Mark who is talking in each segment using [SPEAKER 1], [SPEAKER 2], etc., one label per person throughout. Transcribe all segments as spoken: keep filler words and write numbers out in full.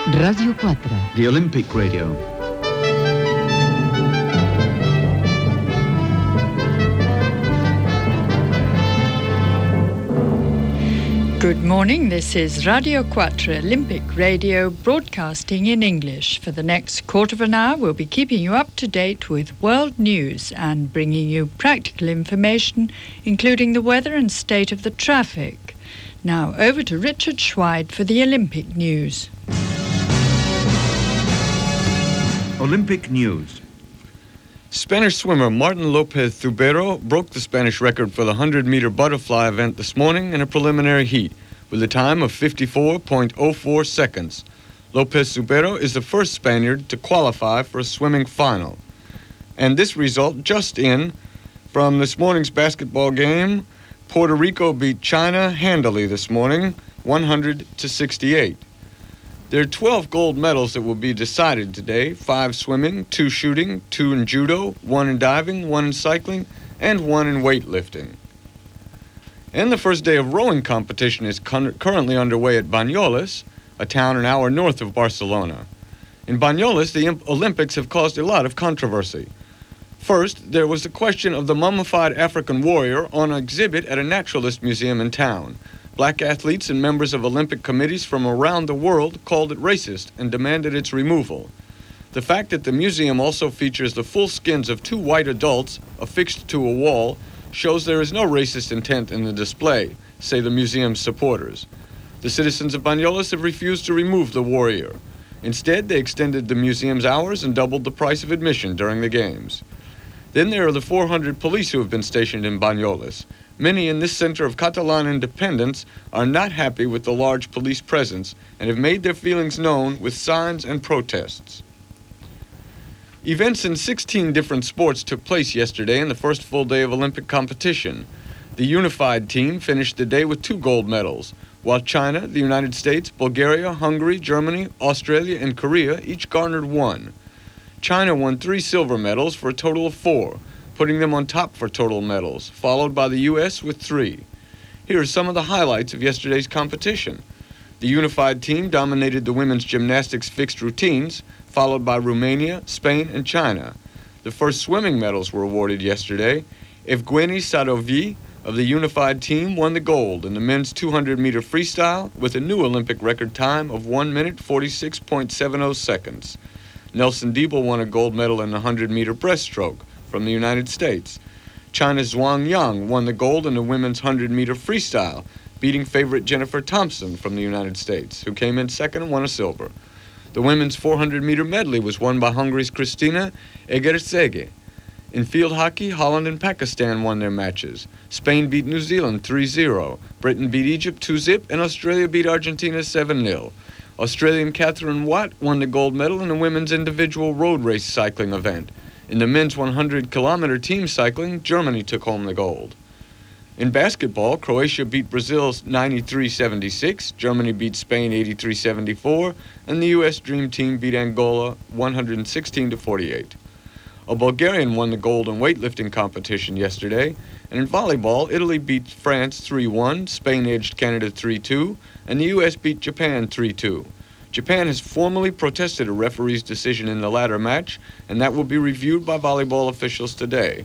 [SPEAKER 1] Radio cuatro.
[SPEAKER 2] The Olympic Radio.
[SPEAKER 3] Good morning, this is Radio Cuatro Olympic Radio broadcasting in English. For the next quarter of an hour, we'll be keeping you up to date with world news and bringing you practical information, including the weather and state of the traffic. Now, over to Richard Schweid for the Olympic news.
[SPEAKER 2] Olympic news.
[SPEAKER 4] Spanish swimmer Martin Lopez Zubero broke the Spanish record for the one hundred meter butterfly event this morning in a preliminary heat with a time of fifty-four point oh four seconds. Lopez Zubero is the first Spaniard to qualify for a swimming final. And this result just in from this morning's basketball game. Puerto Rico beat China handily this morning, one hundred to sixty-eight. There are twelve gold medals that will be decided today, five swimming, two shooting, two in judo, one in diving, one in cycling, and one in weightlifting. And the first day of rowing competition is con- currently underway at Banyoles, a town an hour north of Barcelona. In Banyoles, the imp- Olympics have caused a lot of controversy. First, there was the question of the mummified African warrior on exhibit at a naturalist museum in town. Black athletes and members of Olympic committees from around the world called it racist and demanded its removal. The fact that the museum also features the full skins of two white adults affixed to a wall shows there is no racist intent in the display, say the museum's supporters. The citizens of Banyoles have refused to remove the warrior. Instead, they extended the museum's hours and doubled the price of admission during the games. Then there are the four hundred police who have been stationed in Banyoles. Many in this center of Catalan independence are not happy with the large police presence and have made their feelings known with signs and protests. Events in sixteen different sports took place yesterday in the first full day of Olympic competition. The unified team finished the day with two gold medals, while China, the United States, Bulgaria, Hungary, Germany, Australia, and Korea each garnered one. China won three silver medals for a total of four, putting them on top for total medals, followed by the U S with three. Here are some of the highlights of yesterday's competition. The unified team dominated the women's gymnastics fixed routines, followed by Romania, Spain, and China. The first swimming medals were awarded yesterday. Evgeny Sadovyi of the unified team won the gold in the men's two hundred meter freestyle with a new Olympic record time of one minute forty-six point seven oh seconds. Nelson Diebel won a gold medal in the one hundred meter breaststroke from the United States. China's Zhuang Yang won the gold in the women's one hundred meter freestyle, beating favorite Jennifer Thompson from the United States, who came in second and won a silver. The women's four hundred meter medley was won by Hungary's Kristina Egerszegi. In field hockey, Holland and Pakistan won their matches. Spain beat New Zealand three zero, Britain beat Egypt two zip, and Australia beat Argentina seven nil. Australian Catherine Watt won the gold medal in the women's individual road race cycling event. In the men's one hundred kilometer team cycling, Germany took home the gold. In basketball, Croatia beat Brazil ninety-three seventy-six, Germany beat Spain eighty-three seventy-four, and the U S Dream Team beat Angola one hundred sixteen to forty-eight. A Bulgarian won the gold in weightlifting competition yesterday, and in volleyball, Italy beat France three one, Spain edged Canada three two, and the U S beat Japan three two. Japan has formally protested a referee's decision in the latter match, and that will be reviewed by volleyball officials today.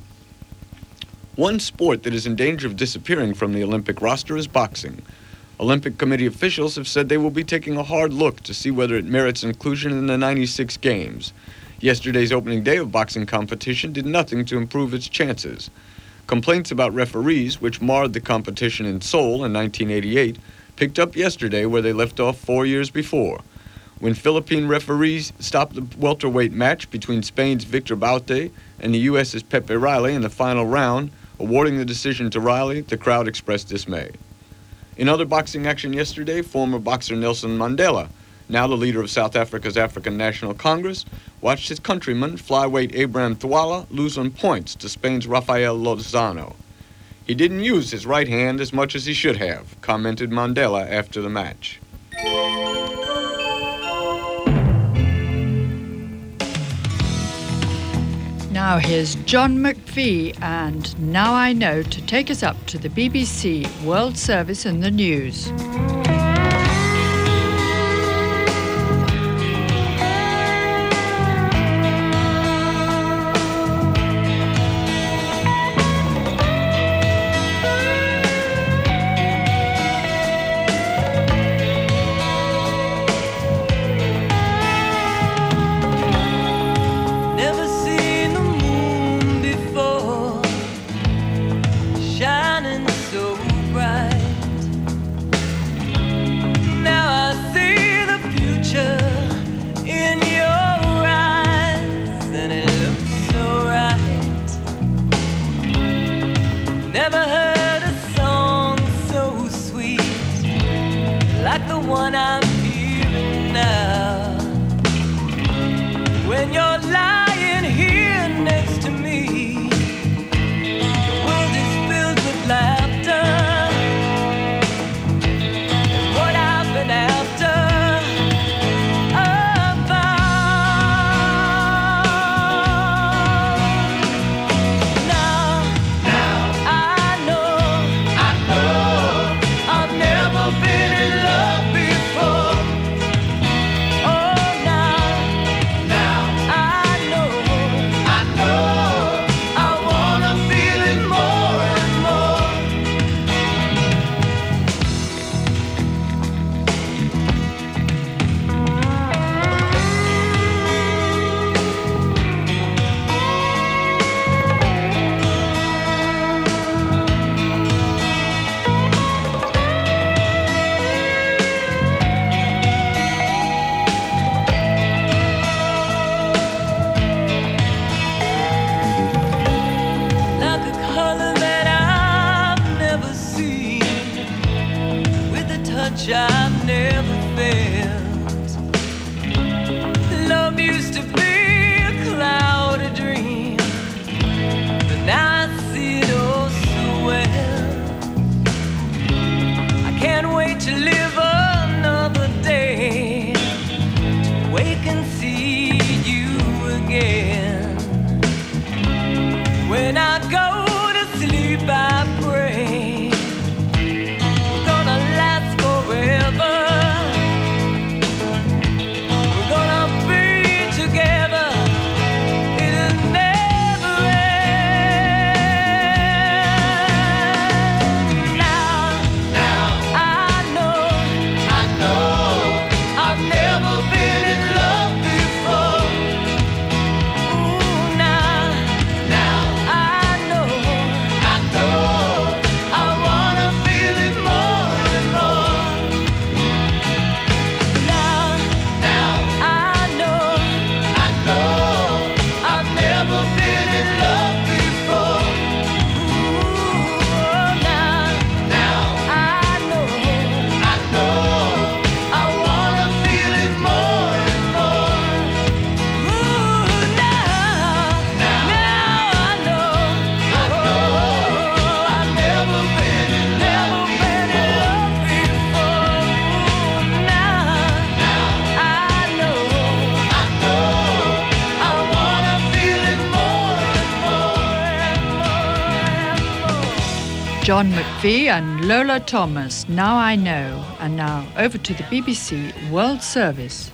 [SPEAKER 4] One sport that is in danger of disappearing from the Olympic roster is boxing. Olympic Committee officials have said they will be taking a hard look to see whether it merits inclusion in the ninety-six games. Yesterday's opening day of boxing competition did nothing to improve its chances. Complaints about referees, which marred the competition in Seoul in nineteen eighty-eight, picked up yesterday where they left off four years before, when Philippine referees stopped the welterweight match between Spain's Victor Baute and the U S's Pepe Riley in the final round. Awarding the decision to Riley, the crowd expressed dismay. In other boxing action yesterday, former boxer Nelson Mandela, now the leader of South Africa's African National Congress, watched his countryman, flyweight Abraham Thuala, lose on points to Spain's Rafael Lozano. He didn't use his right hand as much as he should have, commented Mandela after the match.
[SPEAKER 3] Now here's John McPhee and Now I Know to take us up to the B B C World Service and the news.
[SPEAKER 1] touch I never felt. Love used to be a cloudy dream, but now I see it oh so well. I can't wait to live another day, to wake and see you again. When I go to sleep I pray we're gonna last forever. We're gonna be together, it'll never end. Now, now I know, I know I've never been in love before. Ooh, now, now I know, I know I wanna feel it more and more. Now, now I know, I know I've never been in love before. Ooh, now, now I know, I know I wanna feel it more and more. Ooh, now, now I know, I know I've never been in, never been in love before. Now, now I know, I know I wanna feel it more and more and more and more.
[SPEAKER 3] John McVie and Lola Thomas, Now I Know. And now over to the B B C World Service.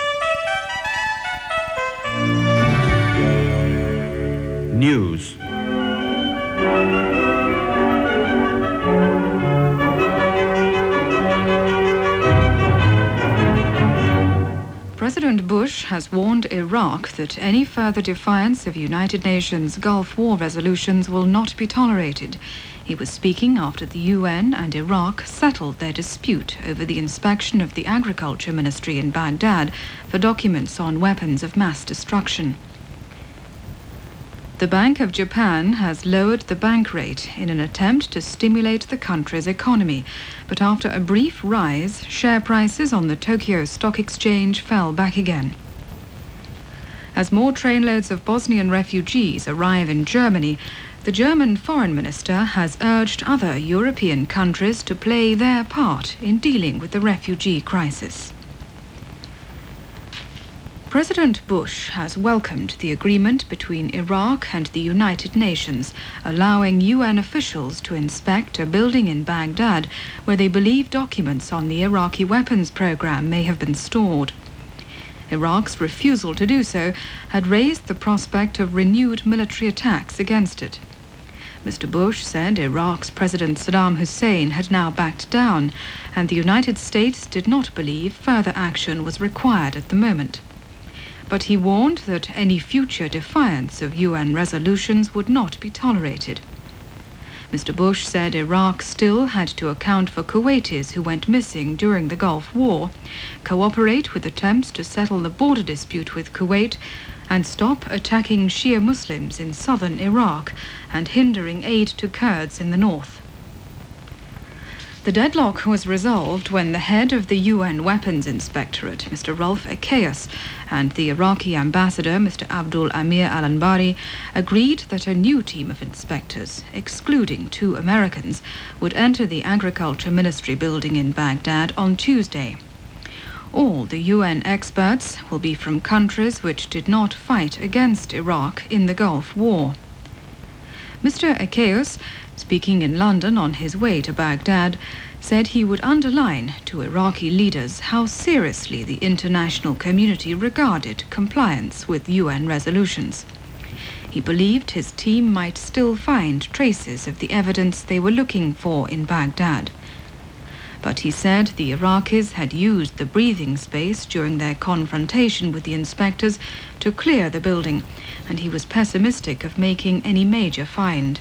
[SPEAKER 2] News.
[SPEAKER 5] President Bush has warned Iraq that any further defiance of United Nations Gulf War resolutions will not be tolerated. He was speaking after the U N and Iraq settled their dispute over the inspection of the Agriculture Ministry in Baghdad for documents on weapons of mass destruction. The Bank of Japan has lowered the bank rate in an attempt to stimulate the country's economy, but after a brief rise, share prices on the Tokyo Stock Exchange fell back again. As more trainloads of Bosnian refugees arrive in Germany, the German foreign minister has urged other European countries to play their part in dealing with the refugee crisis. President Bush has welcomed the agreement between Iraq and the United Nations, allowing U N officials to inspect a building in Baghdad where they believe documents on the Iraqi weapons program may have been stored. Iraq's refusal to do so had raised the prospect of renewed military attacks against it. Mister Bush said Iraq's President Saddam Hussein had now backed down, and the United States did not believe further action was required at the moment. But he warned that any future defiance of U N resolutions would not be tolerated. Mister Bush said Iraq still had to account for Kuwaitis who went missing during the Gulf War, cooperate with attempts to settle the border dispute with Kuwait, and stop attacking Shia Muslims in southern Iraq and hindering aid to Kurds in the north. The deadlock was resolved when the head of the U N Weapons Inspectorate, Mister Rolf Ekeus, and the Iraqi ambassador, Mister Abdul Amir Al-Anbari, agreed that a new team of inspectors, excluding two Americans, would enter the Agriculture Ministry building in Baghdad on Tuesday. All the U N experts will be from countries which did not fight against Iraq in the Gulf War. Mister Ekeus, speaking in London on his way to Baghdad, said he would underline to Iraqi leaders how seriously the international community regarded compliance with U N resolutions. He believed his team might still find traces of the evidence they were looking for in Baghdad. But he said the Iraqis had used the breathing space during their confrontation with the inspectors to clear the building, and he was pessimistic of making any major find.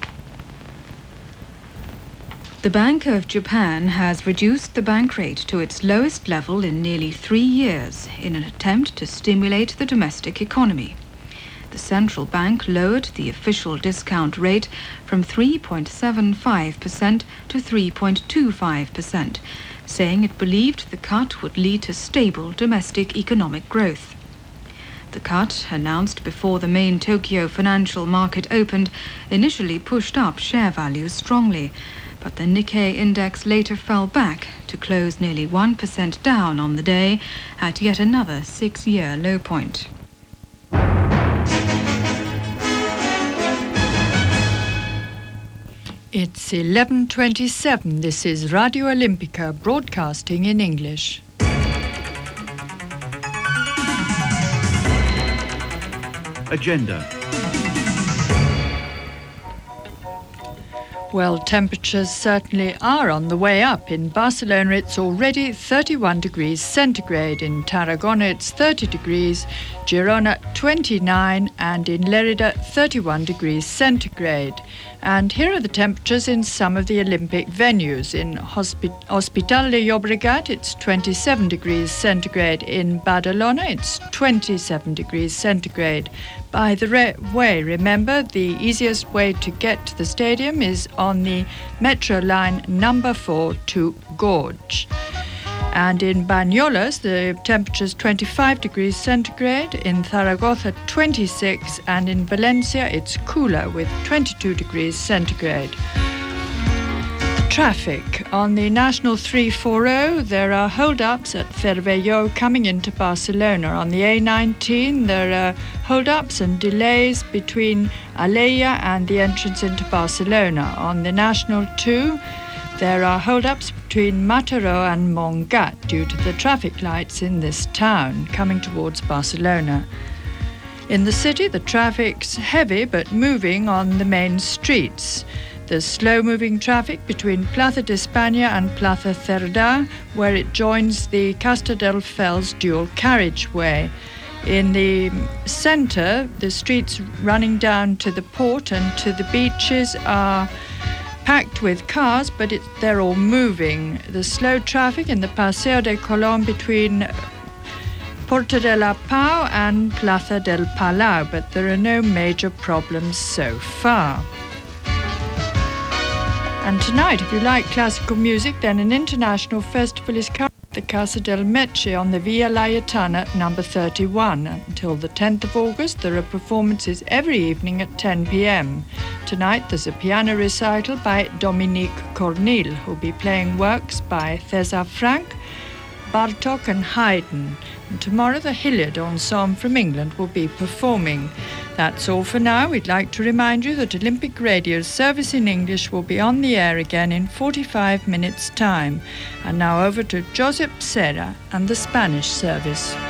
[SPEAKER 5] The Bank of Japan has reduced the bank rate to its lowest level in nearly three years in an attempt to stimulate the domestic economy. The central bank lowered the official discount rate from three point seven five percent to three point two five percent, saying it believed the cut would lead to stable domestic economic growth. The cut, announced before the main Tokyo financial market opened, initially pushed up share values strongly, but the Nikkei index later fell back to close nearly one percent down on the day at yet another six-year low point.
[SPEAKER 3] It's eleven twenty-seven. This is Radio Olimpica broadcasting in English.
[SPEAKER 2] Agenda.
[SPEAKER 3] Well, temperatures certainly are on the way up. In Barcelona, it's already thirty-one degrees centigrade. In Tarragona, it's thirty degrees. Girona, twenty-nine. And in Lerida, thirty-one degrees centigrade. And here are the temperatures in some of the Olympic venues. In Hospi- Hospital de Llobregat, it's twenty-seven degrees centigrade. In Badalona, it's twenty-seven degrees centigrade. By the re- way, remember, the easiest way to get to the stadium is on the Metro line number four to Gorge. And in Banyoles, the temperature is twenty-five degrees centigrade. In Zaragoza, twenty-six. And in Valencia, it's cooler with twenty-two degrees centigrade. Traffic. On the National three forty, there are hold-ups at Cervelló coming into Barcelona. On the A nineteen, there are hold-ups and delays between Alella and the entrance into Barcelona. On the National two, there are hold-ups between Mataró and Montgat due to the traffic lights in this town coming towards Barcelona. In the city, the traffic's heavy but moving on the main streets. There's slow-moving traffic between Plaza de España and Plaza Cerdà, where it joins the Castelldefels dual carriageway. In the centre, the streets running down to the port and to the beaches are packed with cars, but it, they're all moving. The slow traffic in the Paseo de Colón between Porta de la Pau and Plaza del Palau, but there are no major problems so far. And tonight, if you like classical music, then an international festival is coming at the Casa del Meche on the Via Laietana at number thirty-one. Until the tenth of August, there are performances every evening at ten p.m. Tonight, there's a piano recital by Dominique Cornil, who'll be playing works by César Franck, Bartók and Haydn. And tomorrow, the Hilliard Ensemble from England will be performing. That's all for now. We'd like to remind you that Olympic Radio's service in English will be on the air again in forty-five minutes' time. And now over to Josep Serra and the Spanish service.